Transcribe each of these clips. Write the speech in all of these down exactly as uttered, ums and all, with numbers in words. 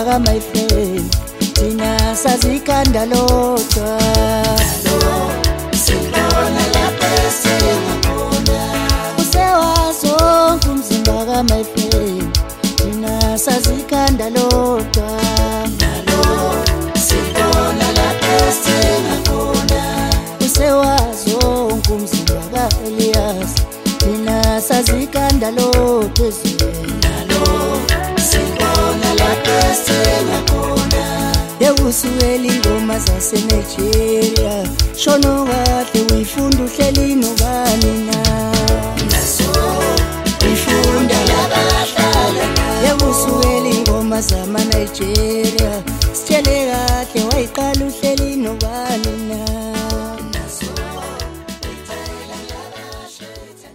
Mzimba my friend Tina sazikanda lodwa Sibona lapha singakona Usewazo kumzimba my friend Tina sazikanda lodwa Nalo sibona lapha singakona Usewazo kumzimba Elias Tina sazikanda lodwa Nalo sibona lapha singakona Yewusueli ngoma zase Nigeria Shono kahle uyifunda uhleli nobani na Naso uyifunda labahlala Yewusueli ngoma zama Nigeria Sitshele kahle wayiqala uhleli nobani na Naso uyithayela labahlala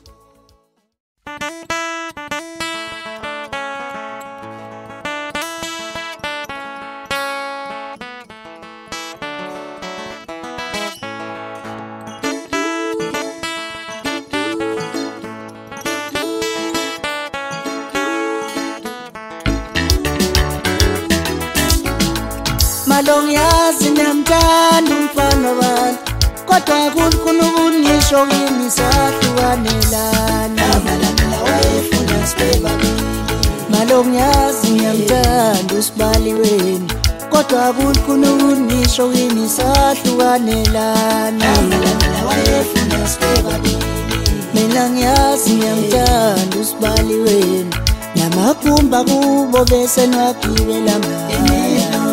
Malong yazi namthanda umfana wami kodwa kukhona ukungisho kimi sahlukanelana Abalamela wayefuna sibebabili Malong yazi namthanda usibali wenu kodwa kukhona ukungisho kimi sahlukanelana Abalamela wayefuna sibebabili Mina ngiyazi namthanda usibali wenu Namakumba kubo bese nwagibela ngaya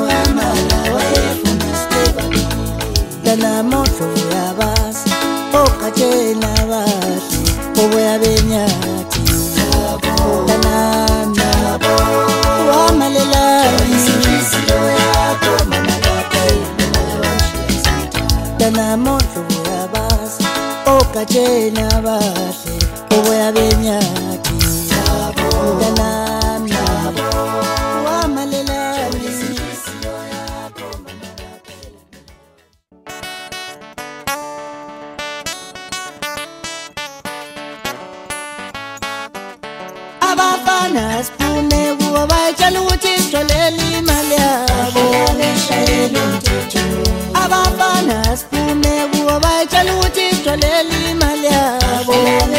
Dana moto yabasi okatshela bahle oboya benyati Dana nabo wamalelani isizilo yakho mama yakho Dana moto yabasi okatshela bahle oboya benyati Dana nabo wamalelani isizilo yakho Abafana siphume kubo bayitshela ukuthi sitholele imali yabo Abafana siphume kubo bayitshela ukuthi sitholele imali yabo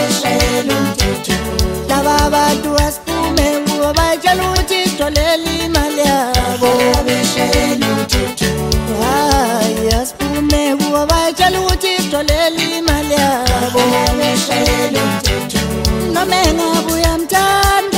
Laba bantu asiphume kubo bayitshela ukuthi sitholele imali yabo Hayi asiphume kubo bayitshela ukuthi sitholele imali yabo Noma engabuya mthanda